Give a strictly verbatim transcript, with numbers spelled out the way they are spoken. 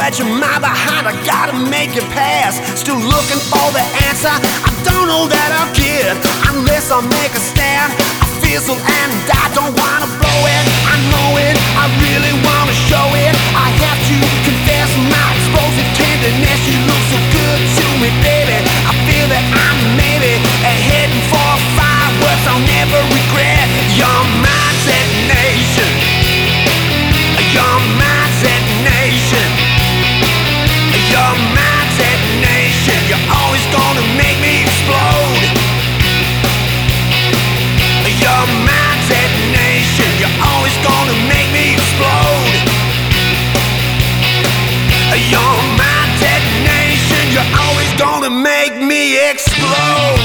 stretching my behind, I gotta make it pass. Still looking for the answer, I don't know that I'll get unless I make a stand. I fizzle and I don't wanna blow it, I know it, I really wanna show it. I have to confess my explosive tenderness. You look so good to me, baby. I feel that I'm maybe heading for fireworks I'll never regret. You're my detonation, you're my detonation, you're my detonation. You're always gonna make me explode. You're my detonation, you're always gonna make me explode. You're my detonation, you're always gonna make me explode.